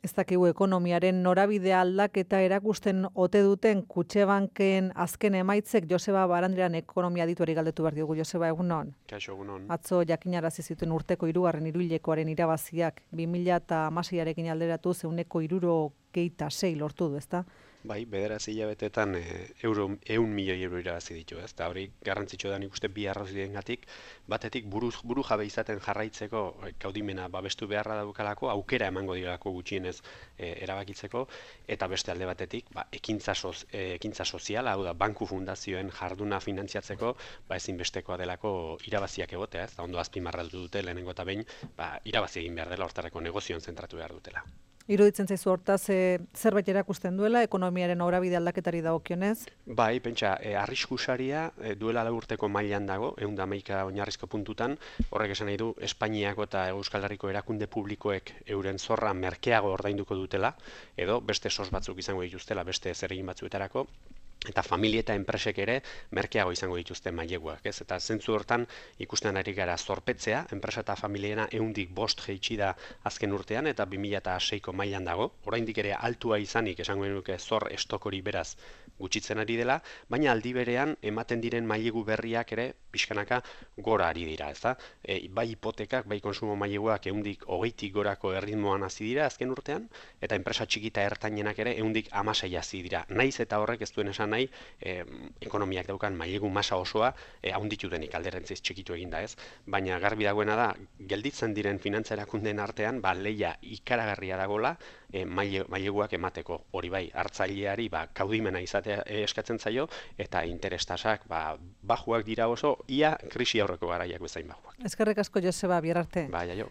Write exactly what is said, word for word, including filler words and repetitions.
Ez dakigu ekonomiaren norabidea aldaketa erakusten ote duten Kutxebanken azken emaitzek. Joseba Barandrian ekonomia adituari galdetu behar diogu. Joseba, egunon. Kaixo, egunon. Atzo jakinarazi zituen urteko hirugarren hiruhilekoaren irabaziak bi mila hamaseiarekin alderatu ehuneko hirurogeita sei lortu du, ezta? Bai, bederatzi hilabetetan e, euro, ehun milioi euro irabazi ditu, ez? Eta hori garrantzitsua da nik uste bi arrazoiengatik, batetik buru, buru jabe izaten jarraitzeko e, kaudimena babestu beharra daukalako, aukera emango direlako gutxienez e, erabakitzeko, eta beste alde batetik, ba, ekintza, soz, e, ekintza soziala, hau da, banku fundazioen jarduna finantziatzeko, ba, ezinbestekoa delako irabaziak egotea, ez? Da ondo azpimarratu dute lehenengo eta behin, ba, irabazi egin behar dela, hortarako negozioan zentratu behar dutela. Iruditzen zaizu hortaz e, zerbait erakusten duela ekonomiaren norabide aldaketari dagokionez? Bai, pentsa, e, arriskusaria e, duela lau urteko mailan dago, ehun eta hamaika oinarrizko puntutan, horrek esan nahi du Espainiako eta Euskal Herriko erakunde publikoek euren zorra merkeago ordainduko dutela, edo beste sos batzuk izango dituztela beste zeregin batzuetarako, eta familia eta enpresek ere merkeago izango dituzte maileguak, ez? Eta zentzu hortan ikusten ari gara zorpetzea, enpresa eta familiena ehundik bost jeitsi da azken urtean eta bi mila seiko mailan dago. Oraindik ere altua izanik esango genuke zor estokori beraz gutxitzen ari dela, baina aldi berean ematen diren mailegu berriak ere pixkanaka gora ari dira, ezta? E, bai hipotekak, bai konsumo maileguak ehundik hogeitik gorako erritmoan hasi dira azken urtean, eta enpresa txiki eta ertainenak ere ehundik hamasei hasi dira. Naiz eta horrek ez duen esan nahi, e, ekonomiak daukan mailegu masa osoa e, haunditu denik alderantziz txikitu eginda, ez? Baina garbi dagoena da, gelditzen diren finantza erakundeen artean, ba, leia ikaragarria dagola e, maile, maileguak emateko. Hori bai, hartzaileari ba, kaudimena izatea e, eskatzen zaio, eta interestasak ba, bajuak dira oso, ia krisi aurreko garaiak bezain bajuak. Eskerrik asko, Joseba, bihar arte. Bai, aio.